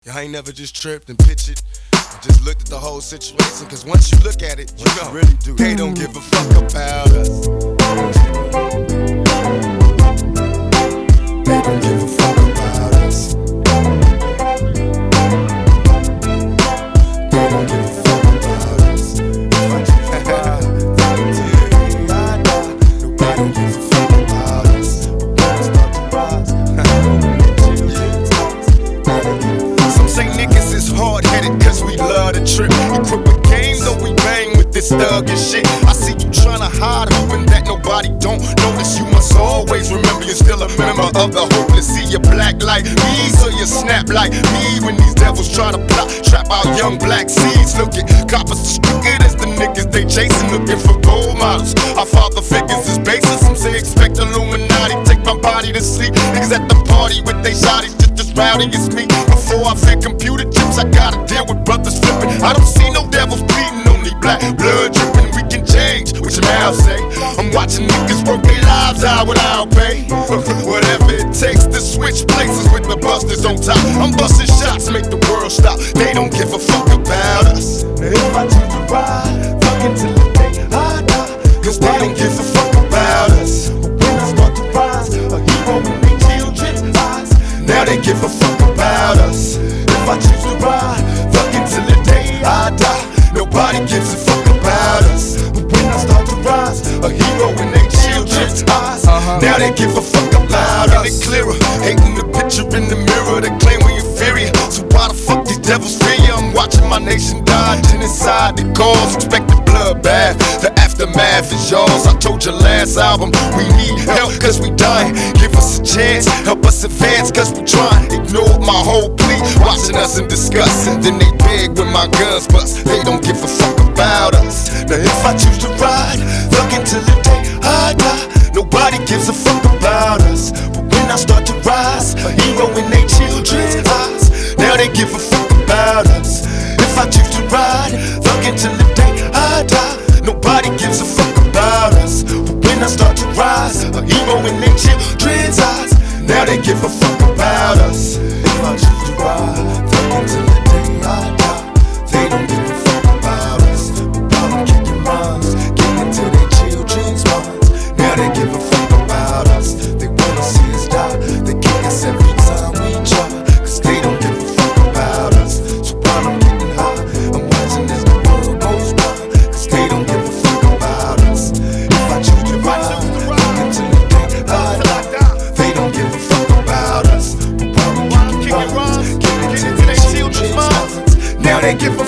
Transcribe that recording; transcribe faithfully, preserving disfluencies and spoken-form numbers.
I ain't never just tripped and pitched it. I just looked at the whole situation, cause once you look at it, you know, really do. They don't give a fuck about us. They don't give a fuck about us. They don't give a fuck about us. If I just ride, they don't give a fuck about us. When I start to rise, some say niggas is hard-headed cause we love to trip. Equipped with game, though we bang with this thug and shit. I see you tryna hide, hoping that nobody don't notice. You must always remember you're still a member of the hopeless. See you black like me, so you snap like me. When these devils try to plot, trap out young black seeds. Look at coppers as crooked as the niggas they chasing, looking for role models. Our father figures is basis. Some say expect Illuminati, take my body to sleep. Niggas at the party with they shotties, just as rowdy as me. Before I fit computer chips, I gotta deal with brothers flipping. I don't see no devils bleeding, only black blood dripping. We can change, what your mouth say. I'm watching niggas work their lives out without pay. Whatever it takes to switch places with the busters on top. I'm busting shots, make the world stop. They don't give a fuck about us. If I choose to ride, fuck until the day I die. Cause they don't give a fuck about us. But when I start to rise, a hero in their children's eyes. Now they give a fuck about us. If I choose to ride, fuck until the day I die. Nobody gives a fuck about us. But when I start to rise, a hero in their children's eyes. Uh-huh. Now they give a fuck about us. It clearer, hating the picture in the mirror. They claim we inferior. So why the fuck these devils fear you? I'm watching my nation die. Genocide, the cause, expect the bloodbath. The aftermath is yours. I told you last album, we need help cause we dying. Give us a chance, help us advance cause we trying. Ignore my whole plea, watching us and discussing. Then they beg when my guns bust. They don't give a fuck about us. Now if I choose to ride, fuck until the day I die. Nobody gives a fuck about us. But when I start to rise, a hero in their children's eyes. Now they give a fuck about us. If I choose to ride, fuck until the day I die. Nobody gives a fuck about us. But when I start to rise, a hero in their children's eyes. Now they give a fuck about us. If I choose to ride, fuck until the day I die. They don't give a fuck about us. But while I'm kicking rhymes, get into their children's minds. Now they give a fuck about us. They wanna see us die. They kick us every time we try. Cause they don't give a fuck about us. So while I'm getting high, I'm watching as the world goes by. Cause they don't give a fuck about us. If I choose to ride, fuck until the day I die. They don't give a fuck about us. But while I'm kicking rhymes, get into their children's minds. Now they give a